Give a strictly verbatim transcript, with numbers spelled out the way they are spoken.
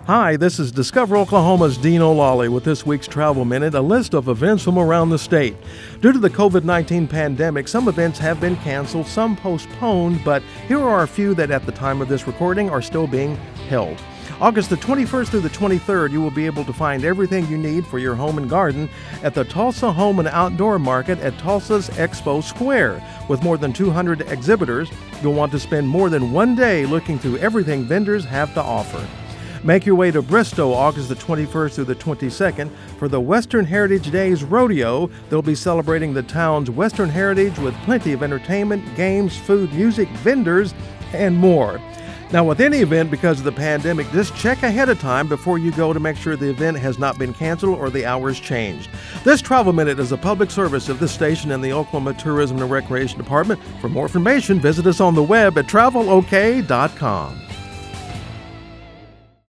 Hi, this is Discover Oklahoma's Dean O'Lally with this week's Travel Minute, a list of events from around the state. Due to the covid nineteen pandemic, some events have been canceled, some postponed, but here are a few that at the time of this recording are still being held. August the twenty-first through the twenty-third, you will be able to find everything you need for your home and garden at the Tulsa Home and Outdoor Market at Tulsa's Expo Square. With more than two hundred exhibitors, you'll want to spend more than one day looking through everything vendors have to offer. Make your way to Bristow August the twenty-first through the twenty-second for the Western Heritage Days Rodeo. They'll be celebrating the town's Western heritage with plenty of entertainment, games, food, music, vendors, and more. Now, with any event, because of the pandemic, just check ahead of time before you go to make sure the event has not been canceled or the hours changed. This Travel Minute is a public service of this station and the Oklahoma Tourism and Recreation Department. For more information, visit us on the web at travel o k dot com.